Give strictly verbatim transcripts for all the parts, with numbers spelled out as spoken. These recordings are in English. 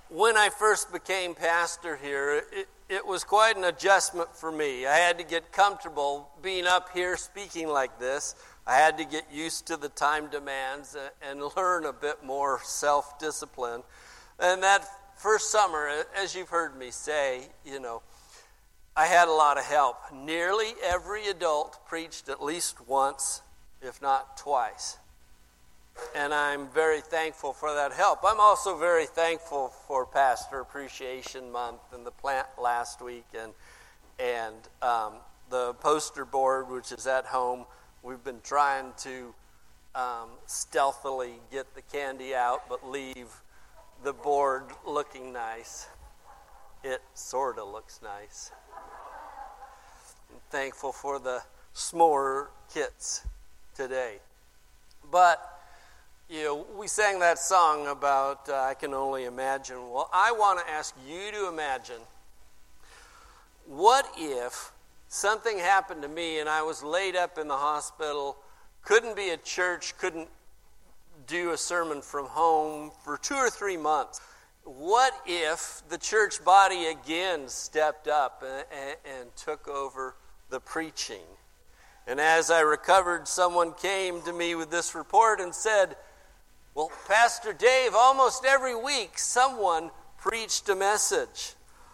when I first became pastor here, it, it was quite an adjustment for me. I had to get comfortable being up here speaking like this. I had to get used to the time demands and learn a bit more self-discipline. And that first summer, as you've heard me say, you know, I had a lot of help. Nearly every adult preached at least once, if not twice. And I'm very thankful for that help. I'm also very thankful for Pastor Appreciation Month and the plant last week and and um, the poster board, which is at home. We've been trying to um, stealthily get the candy out, but leave the board looking nice. It sort of looks nice. I'm thankful for the s'more kits today. But you know, we sang that song about uh, I Can Only Imagine. Well, I want to ask you to imagine, what if something happened to me and I was laid up in the hospital, couldn't be at church, couldn't do a sermon from home for two or three months? What if the church body again stepped up and, and, and took over the preaching? And as I recovered, someone came to me with this report and said, well, Pastor Dave, almost every week someone preached a message.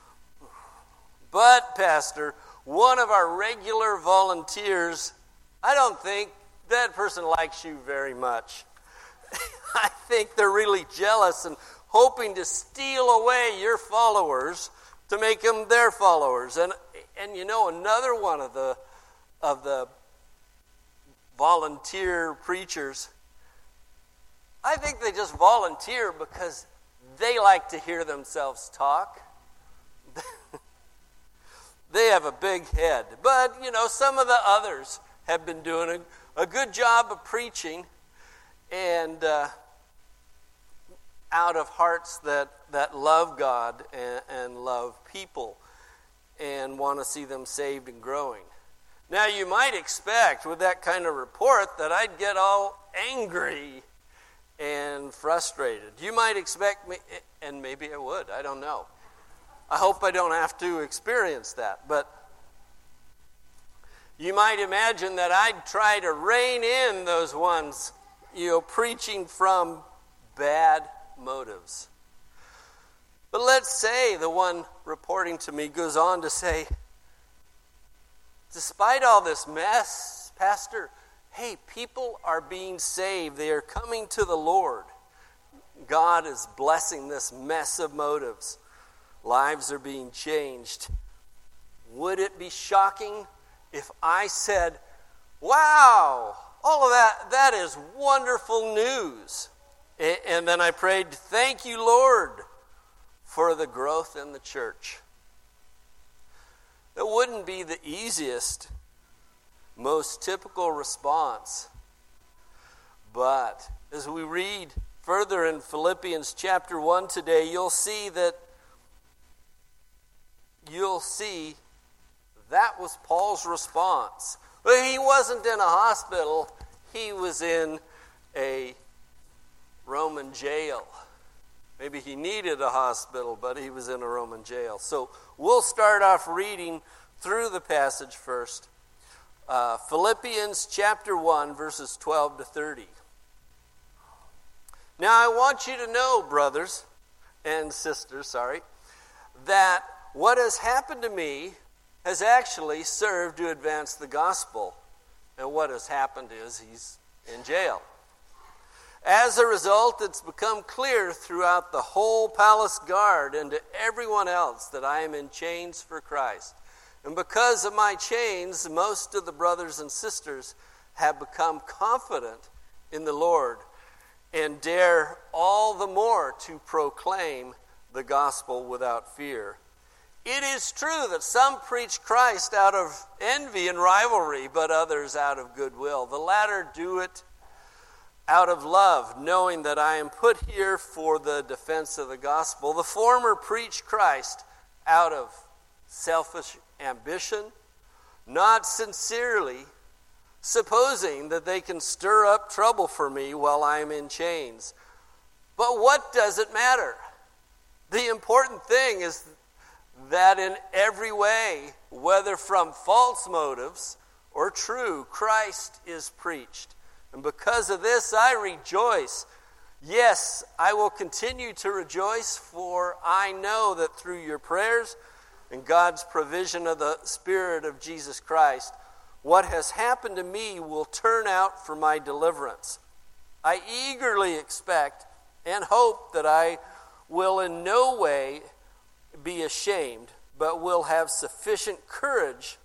But, Pastor, one of our regular volunteers, I don't think that person likes you very much. I think they're really jealous and hoping to steal away your followers to make them their followers. And and you know, another one of the of the volunteer preachers, I think they just volunteer because they like to hear themselves talk. They have a big head. But, you know, some of the others have been doing a, a good job of preaching and uh, out of hearts that, that love God and, and love people and want to see them saved and growing. Now, you might expect with that kind of report that I'd get all angry and frustrated. You might expect me, and maybe I would, I don't know. I hope I don't have to experience that, but you might imagine that I'd try to rein in those ones, you know, preaching from bad motives. But let's say the one reporting to me goes on to say, despite all this mess, Pastor, hey, people are being saved. They are coming to the Lord. God is blessing this mess of motives. Lives are being changed. Would it be shocking if I said, wow, all of that, that is wonderful news. And then I prayed, thank you, Lord, for the growth in the church. That wouldn't be the easiest, most typical response. But as we read further in Philippians chapter one today, you'll see that you'll see that was Paul's response. But he wasn't in a hospital. He was in a Roman jail. Maybe he needed a hospital, but he was in a Roman jail. So we'll start off reading through the passage first. Uh, Philippians chapter one, verses twelve to thirty. Now I want you to know, brothers and sisters, sorry, that what has happened to me has actually served to advance the gospel. And what has happened is he's in jail. As a result, it's become clear throughout the whole palace guard and to everyone else that I am in chains for Christ. And because of my chains, most of the brothers and sisters have become confident in the Lord and dare all the more to proclaim the gospel without fear. It is true that some preach Christ out of envy and rivalry, but others out of goodwill. The latter do it out of love, knowing that I am put here for the defense of the gospel. The former preach Christ out of selfish ambition, not sincerely, supposing that they can stir up trouble for me while I am in chains. But what does it matter? The important thing is that in every way, whether from false motives or true, Christ is preached. And because of this, I rejoice. Yes, I will continue to rejoice, for I know that through your prayers and God's provision of the Spirit of Jesus Christ, what has happened to me will turn out for my deliverance. I eagerly expect and hope that I will in no way be ashamed, but will have sufficient courage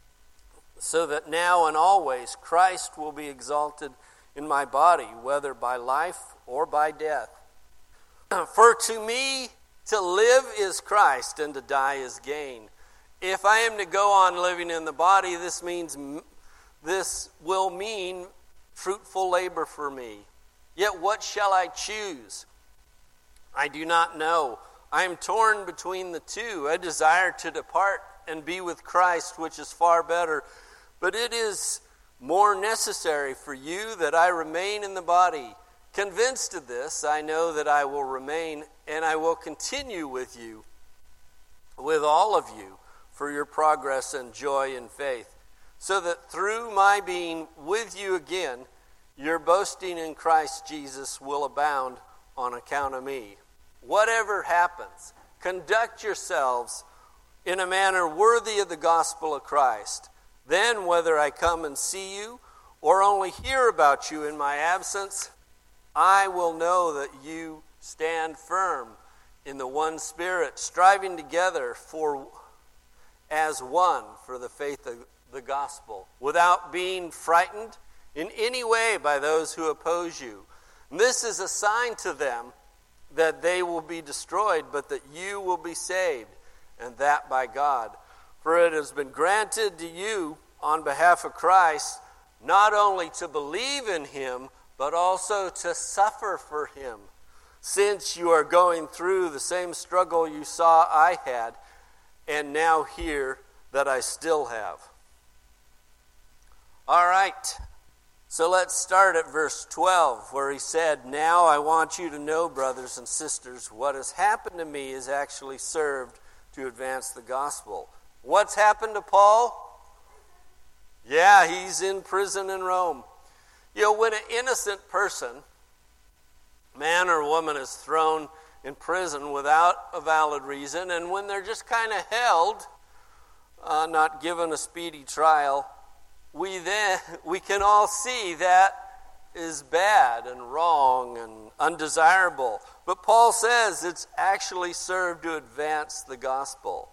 so that now and always Christ will be exalted in my body, whether by life or by death. For to me to live is Christ, and to die is gain. If I am to go on living in the body, this means this will mean fruitful labor for me. Yet what shall I choose? I do not know. I am torn between the two. I desire to depart and be with Christ, which is far better. But it is more necessary for you that I remain in the body. Convinced of this, I know that I will remain, and I will continue with you, with all of you, for your progress and joy in faith, so that through my being with you again, your boasting in Christ Jesus will abound on account of me. Whatever happens, conduct yourselves in a manner worthy of the gospel of Christ. Then, whether I come and see you or only hear about you in my absence, I will know that you stand firm in the one Spirit, striving together for as one for the faith of the gospel, without being frightened in any way by those who oppose you. And this is a sign to them that they will be destroyed, but that you will be saved, and that by God. For it has been granted to you on behalf of Christ not only to believe in him, but also to suffer for him, since you are going through the same struggle you saw I had, and now hear that I still have. All right, so let's start at verse twelve, where he said, "Now I want you to know, brothers and sisters, what has happened to me has actually served to advance the gospel." What's happened to Paul? Yeah, he's in prison in Rome. You know, when an innocent person, man or woman, is thrown in prison without a valid reason, and when they're just kind of held, uh, not given a speedy trial, we then we can all see that is bad and wrong and undesirable. But Paul says it's actually served to advance the gospel.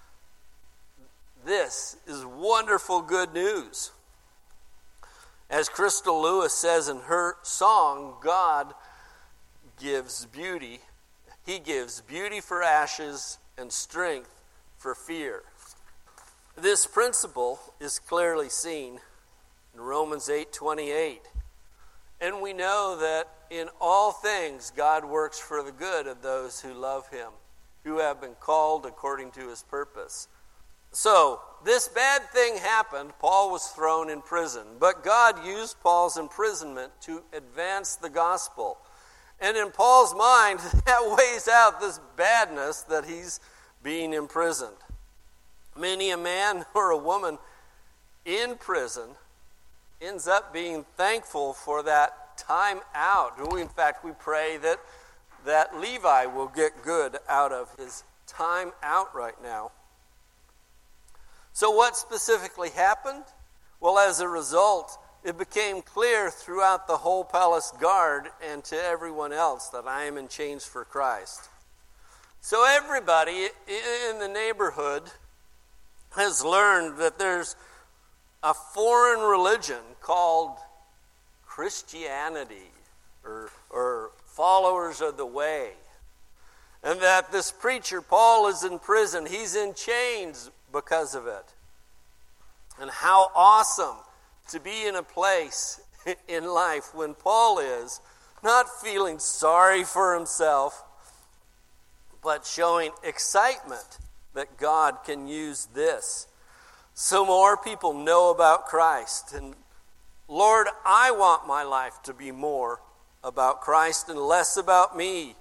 This is wonderful good news. As Crystal Lewis says in her song, God gives beauty. He gives beauty for ashes and strength for fear. This principle is clearly seen in Romans eight twenty-eight. And we know that in all things God works for the good of those who love him, who have been called according to his purpose. So, this bad thing happened. Paul was thrown in prison. But God used Paul's imprisonment to advance the gospel. And in Paul's mind, that weighs out this badness that he's being imprisoned. Many a man or a woman in prison ends up being thankful for that time out. We, in fact, we pray that, that Levi will get good out of his time out right now. So what specifically happened? Well, as a result, it became clear throughout the whole palace guard and to everyone else that I am in chains for Christ. So everybody in the neighborhood has learned that there's a foreign religion called Christianity, or, or followers of the way. And that this preacher, Paul, is in prison. He's in chains because of it. And how awesome to be in a place in life when Paul is not feeling sorry for himself, but showing excitement that God can use this so more people know about Christ. And Lord, I want my life to be more about Christ and less about me.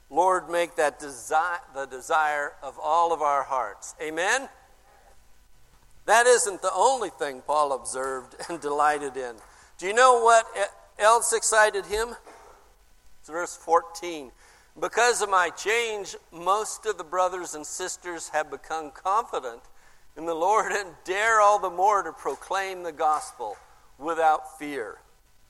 Lord, make that desi- the desire of all of our hearts. Amen? That isn't the only thing Paul observed and delighted in. Do you know what else excited him? It's verse fourteen. Because of my change, most of the brothers and sisters have become confident in the Lord and dare all the more to proclaim the gospel without fear.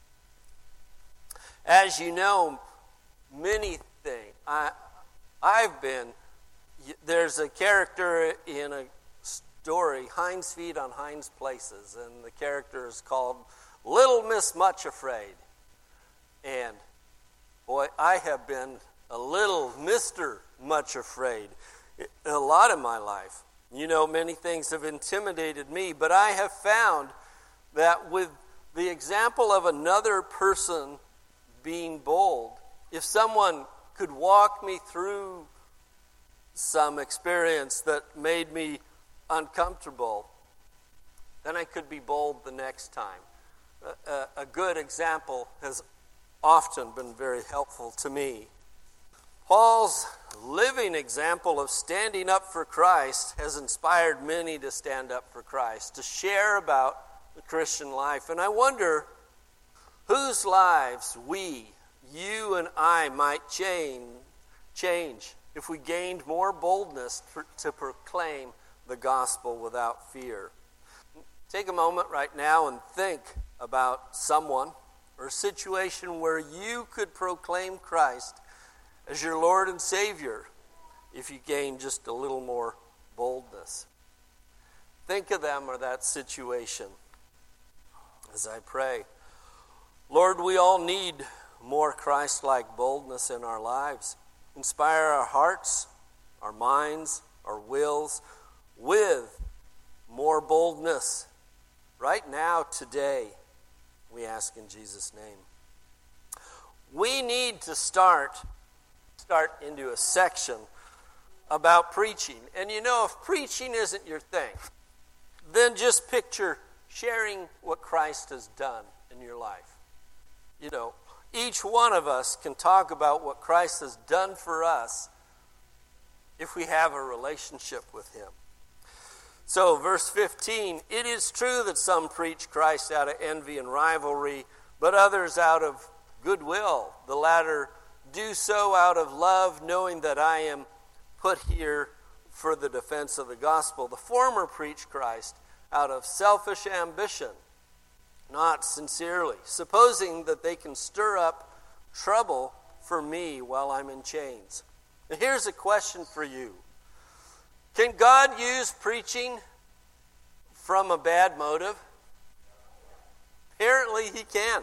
As you know, many things. I, I've been, there's a character in a story, Hind's Feet on Hind's Places, and the character is called Little Miss Much Afraid. And boy, I have been a little Mister Much Afraid a lot of my life. You know, many things have intimidated me, but I have found that with the example of another person being bold, if someone could walk me through some experience that made me uncomfortable, then I could be bold the next time. A, a, a good example has often been very helpful to me. Paul's living example of standing up for Christ has inspired many to stand up for Christ, to share about the Christian life. And I wonder whose lives we, you and I, might change, change if we gained more boldness for, to proclaim the gospel without fear. Take a moment right now and think about someone or a situation where you could proclaim Christ as your Lord and Savior if you gain just a little more boldness. Think of them or that situation as I pray. Lord, we all need more Christ-like boldness in our lives. Inspire our hearts, our minds, our wills with more boldness right now, today, we ask in Jesus' name. We need to start start into a section about preaching. And you know, if preaching isn't your thing, then just picture sharing what Christ has done in your life. You know, each one of us can talk about what Christ has done for us if we have a relationship with him. So, verse fifteen, it is true that some preach Christ out of envy and rivalry, but others out of goodwill. The latter do so out of love, knowing that I am put here for the defense of the gospel. The former preach Christ out of selfish ambition, not sincerely, supposing that they can stir up trouble for me while I'm in chains. Now, here's a question for you. Can God use preaching from a bad motive? Apparently he can.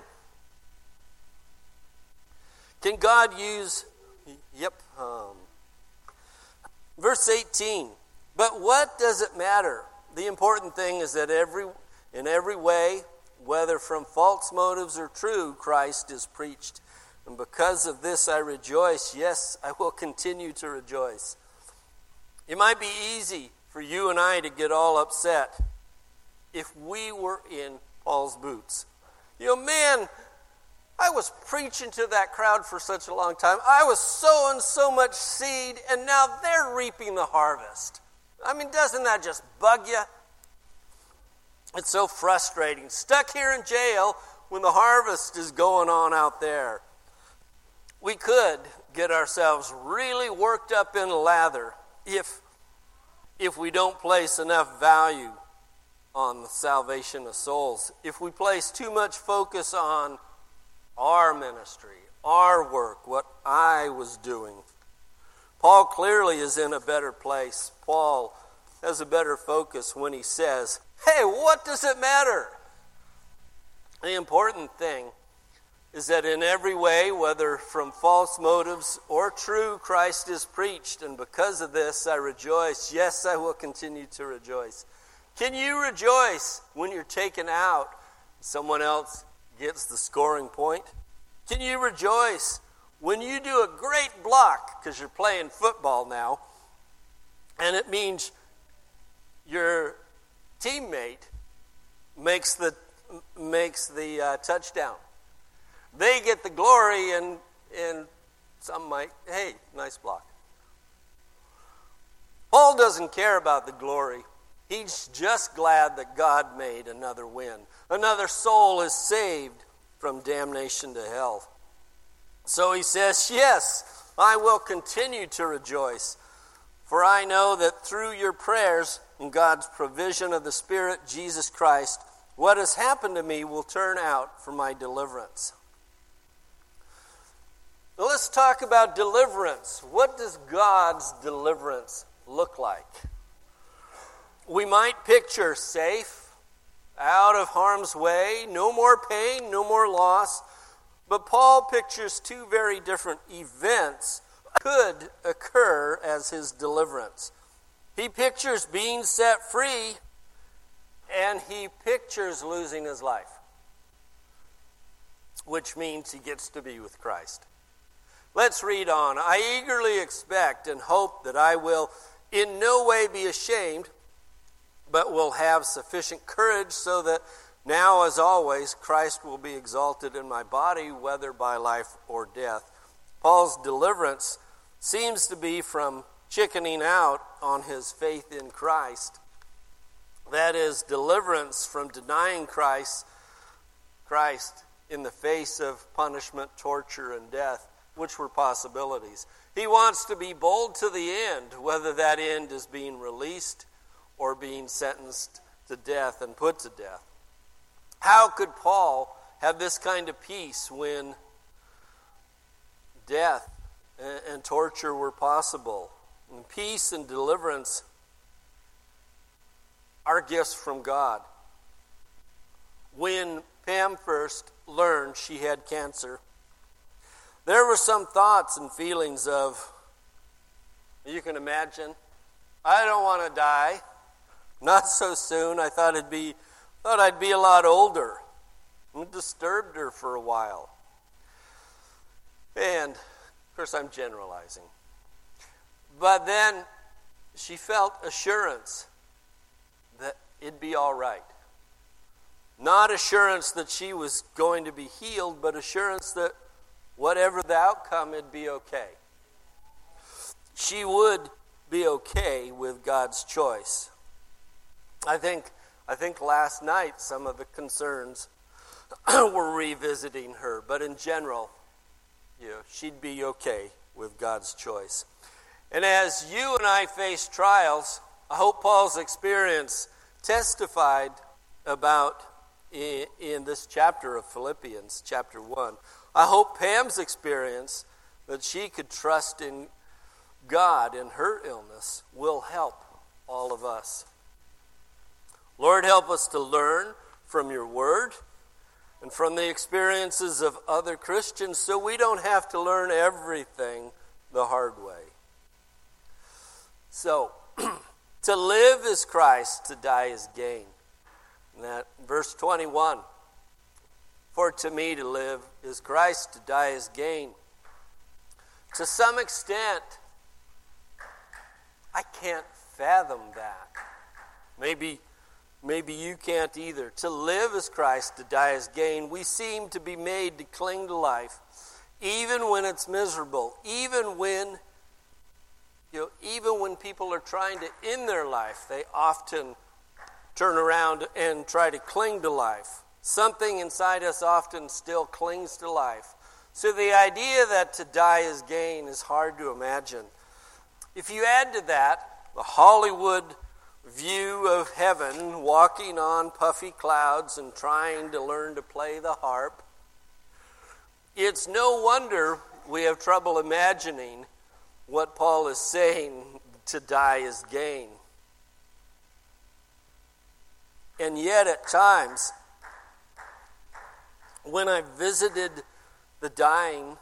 Can God use, yep, um, verse eighteen, but what does it matter? The important thing is that every in every way, whether from false motives or true, Christ is preached. And because of this I rejoice. Yes, I will continue to rejoice. It might be easy for you and I to get all upset if we were in Paul's boots. You know, man, I was preaching to that crowd for such a long time. I was sowing so much seed, and now they're reaping the harvest. I mean, doesn't that just bug you? It's so frustrating. Stuck here in jail when the harvest is going on out there. We could get ourselves really worked up in lather if, if we don't place enough value on the salvation of souls. If we place too much focus on our ministry, our work, what I was doing. Paul clearly is in a better place. Paul has a better focus when he says, hey, what does it matter? The important thing is that in every way, whether from false motives or true, Christ is preached. And because of this, I rejoice. Yes, I will continue to rejoice. Can you rejoice when you're taken out? Someone else gets the scoring point. Can you rejoice when you do a great block, because you're playing football now, and it means your teammate makes the makes the uh, touchdown? They get the glory, and and Some might, hey, nice block. Paul doesn't care about the glory. He's just glad that God made another win. Another soul is saved from damnation to hell. So he says, yes, I will continue to rejoice, for I know that through your prayers and God's provision of the Spirit, Jesus Christ, what has happened to me will turn out for my deliverance. Now let's talk about deliverance. What does God's deliverance look like? We might picture safe, out of harm's way, no more pain, no more loss. But Paul pictures two very different events that could occur as his deliverance. He pictures being set free, and he pictures losing his life, which means he gets to be with Christ. Let's read on. I eagerly expect and hope that I will in no way be ashamed, but will have sufficient courage so that now, as always, Christ will be exalted in my body, whether by life or death. Paul's deliverance seems to be from chickening out on his faith in Christ. That is, deliverance from denying Christ, Christ in the face of punishment, torture, and death, which were possibilities. He wants to be bold to the end, whether that end is being released or being sentenced to death and put to death. How could Paul have this kind of peace when death and torture were possible? And peace and deliverance are gifts from God. When Pam first learned she had cancer, there were some thoughts and feelings of, you can imagine, I don't want to die. Not so soon. I thought it'd be, thought I'd be a lot older. It disturbed her for a while. And, of course, I'm generalizing. But then she felt assurance that it'd be all right. Not assurance that she was going to be healed, but assurance that whatever the outcome, it'd be okay. She would be okay with God's choice. I think I think last night some of the concerns were revisiting her, but in general, you know, she'd be okay with God's choice. And as you and I face trials, I hope Paul's experience testified about in, in this chapter of Philippians, chapter one. I hope Pam's experience that she could trust in God in her illness will help all of us. Lord, help us to learn from your word and from the experiences of other Christians so we don't have to learn everything the hard way. So, to live is Christ, to die is gain. And that verse twenty-one, for to me to live is Christ, to die is gain. To some extent, I can't fathom that. Maybe Maybe you can't either. To live is Christ, to die is gain. We seem to be made to cling to life, even when it's miserable, even when, you know, even when people are trying to end their life, they often turn around and try to cling to life. Something inside us often still clings to life. So the idea that to die is gain is hard to imagine. If you add to that the Hollywood view of heaven, walking on puffy clouds and trying to learn to play the harp, it's no wonder we have trouble imagining what Paul is saying, to die is gain. And yet at times, when I've visited the dying,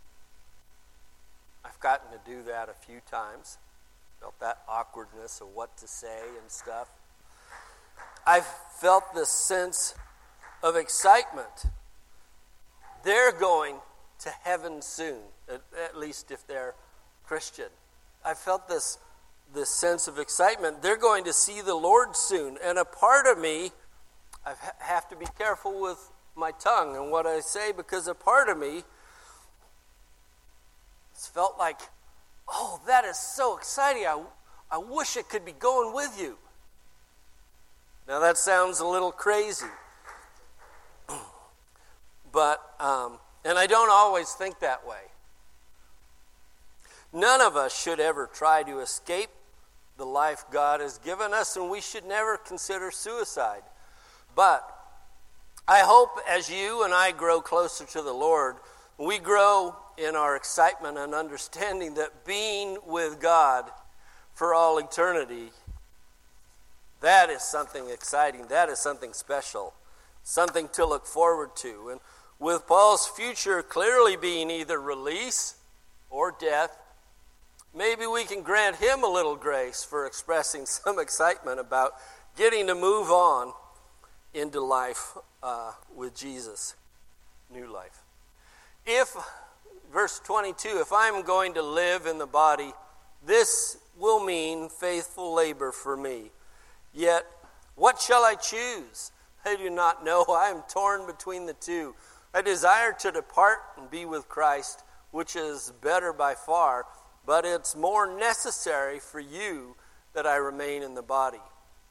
I've gotten to do that a few times. Felt that awkwardness of what to say and stuff. I've felt this sense of excitement. They're going to heaven soon, at, at least if they're Christian. I felt this, this sense of excitement. They're going to see the Lord soon. And a part of me, I have to be careful with my tongue and what I say, because a part of me It's felt like, oh, that is so exciting. I, I wish it could be going with you. Now that sounds a little crazy. But, um, and I don't always think that way. None of us should ever try to escape the life God has given us, and we should never consider suicide. But I hope as you and I grow closer to the Lord, we grow in our excitement and understanding that being with God for all eternity, that is something exciting. That is something special, something to look forward to. And with Paul's future clearly being either release or death, maybe we can grant him a little grace for expressing some excitement about getting to move on into life uh, with Jesus, new life. If, verse twenty-two, if I'm going to live in the body, this will mean faithful labor for me. Yet, what shall I choose? I do not know. I am torn between the two. I desire to depart and be with Christ, which is better by far, but it's more necessary for you that I remain in the body.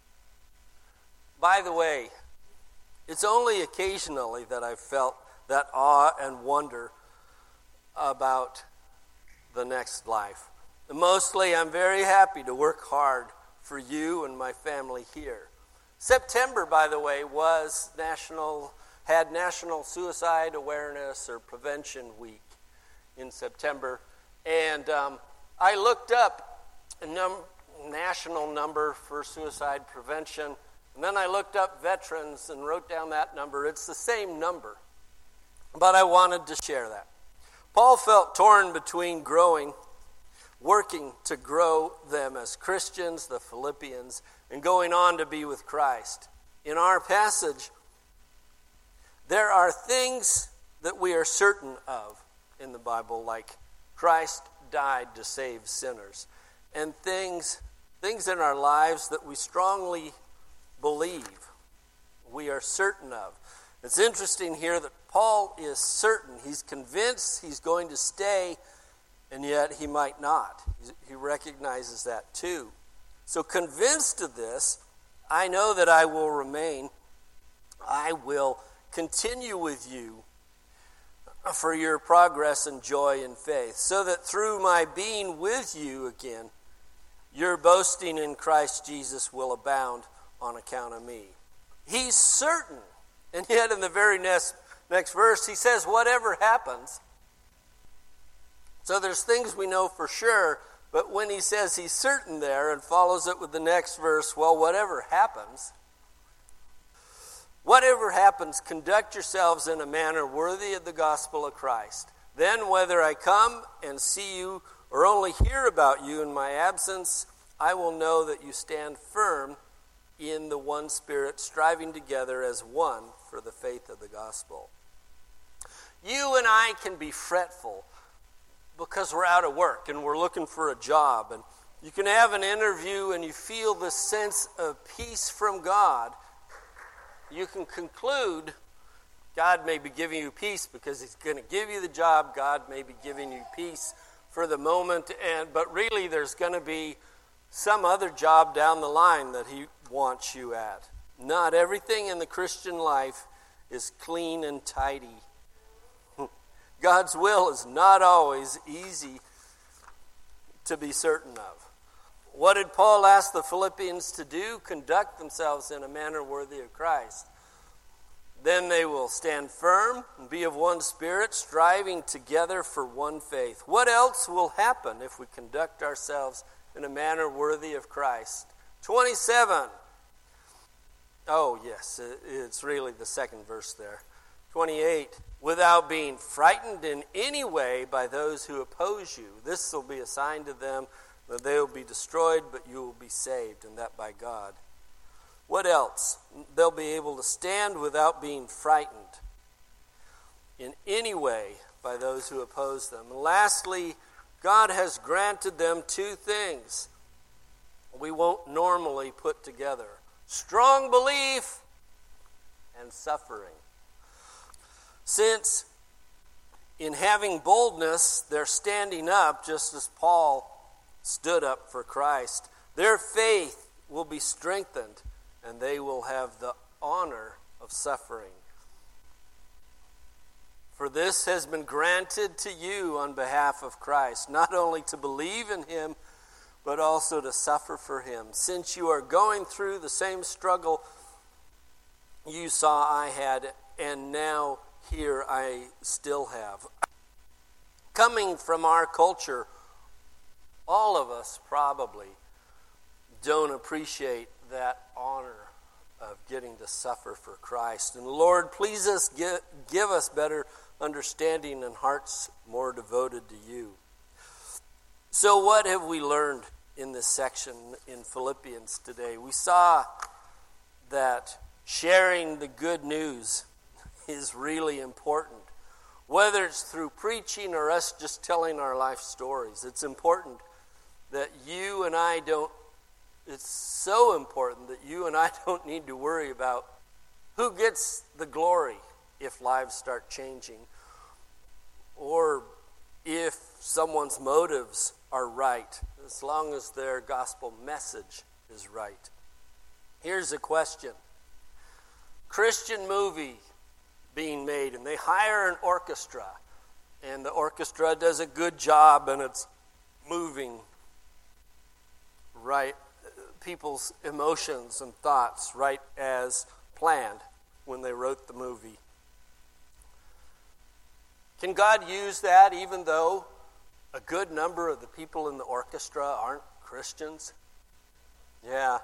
By the way, it's only occasionally that I've felt that awe and wonder about the next life. And mostly, I'm very happy to work hard for you and my family here. September, by the way, was national, had National Suicide Awareness or Prevention Week in September. And um, I looked up a num- national number for suicide prevention, and then I looked up veterans and wrote down that number. It's the same number, but I wanted to share that. Paul felt torn between growing, working to grow them as Christians, the Philippians, and going on to be with Christ. In our passage, there are things that we are certain of in the Bible, like Christ died to save sinners, and things, things in our lives that we strongly believe, we are certain of. It's interesting here that Paul is certain. He's convinced he's going to stay, and yet he might not. He recognizes that too. So convinced of this, I know that I will remain. I will continue with you for your progress and joy in faith, so that through my being with you again, your boasting in Christ Jesus will abound on account of me. He's certain, and yet in the very next, next verse, he says, whatever happens. So there's things we know for sure, but when he says he's certain there and follows it with the next verse, well, whatever happens, whatever happens, conduct yourselves in a manner worthy of the gospel of Christ. Then whether I come and see you or only hear about you in my absence, I will know that you stand firm in the one Spirit, striving together as one for the faith of the gospel. You and I can be fretful because we're out of work and we're looking for a job. And you can have an interview and you feel this sense of peace from God. You can conclude God may be giving you peace because he's going to give you the job. God may be giving you peace for the moment, and but really there's going to be some other job down the line that he wants you at. Not everything in the Christian life is clean and tidy. God's will is not always easy to be certain of. What did Paul ask the Philippians to do? Conduct themselves in a manner worthy of Christ. Then they will stand firm and be of one spirit, striving together for one faith. What else will happen if we conduct ourselves in a manner worthy of Christ? twenty-seven. Oh, yes, it's really the second verse there. twenty-eight. Without being frightened in any way by those who oppose you. This will be a sign to them that they will be destroyed, but you will be saved, and that by God. What else? They'll be able to stand without being frightened in any way by those who oppose them. And lastly, God has granted them two things we won't normally put together: strong belief and suffering. Since In having boldness, they're standing up just as Paul stood up for Christ. Their faith will be strengthened, and they will have the honor of suffering. For this has been granted to you on behalf of Christ, not only to believe in him, but also to suffer for him, since you are going through the same struggle you saw I had, and now here I still have. Coming from our culture, all of us probably don't appreciate that honor of getting to suffer for Christ. And Lord, please us give, give us better understanding and hearts more devoted to you. So what have we learned in this section in Philippians today? We saw that sharing the good news is really important. Whether it's through preaching or us just telling our life stories, it's important that you and I don't, it's so important that you and I don't need to worry about who gets the glory if lives start changing, or if someone's motives are right, as long as their gospel message is right. Here's a question. Christian movie being made, and they hire an orchestra, and the orchestra does a good job, and it's moving right, people's emotions and thoughts right as planned when they wrote the movie. Can God use that even though a good number of the people in the orchestra aren't Christians? Yeah.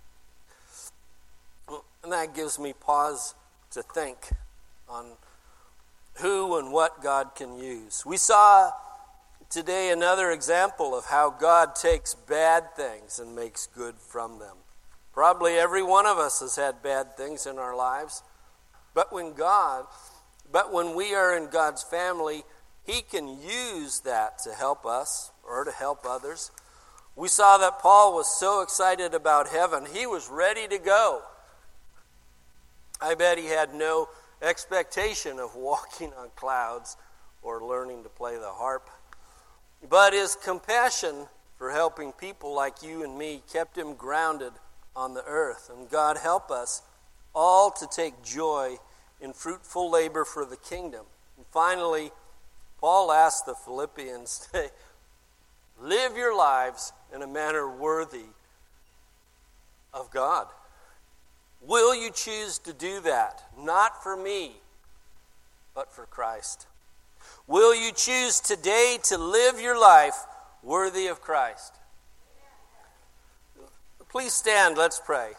And that gives me pause to think on who and what God can use. We saw today another example of how God takes bad things and makes good from them. Probably every one of us has had bad things in our lives, but when God, but when we are in God's family, he can use that to help us or to help others. We saw that Paul was so excited about heaven, he was ready to go. I bet he had no expectation of walking on clouds or learning to play the harp. But his compassion for helping people like you and me kept him grounded on the earth. And God help us all to take joy in fruitful labor for the kingdom. And finally, Paul asked the Philippians, live your lives in a manner worthy of God. Will you choose to do that? Not for me, but for Christ. Will you choose today to live your life worthy of Christ? Please stand, let's pray.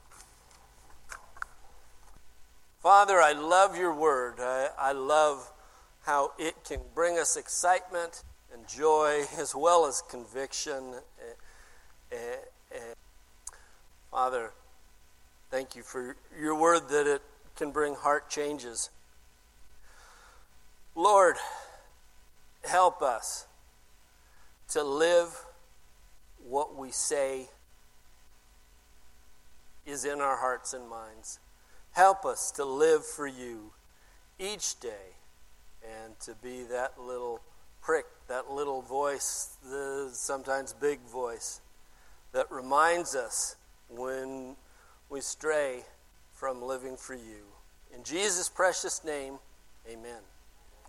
Father, I love your word. I, I love how it can bring us excitement and joy as well as conviction. Uh, uh, uh, Father, thank you for your word that it can bring heart changes. Lord, help us to live what we say is in our hearts and minds. Help us to live for you each day and to be that little prick, that little voice, the sometimes big voice, that reminds us when we stray from living for you. In Jesus' precious name, amen.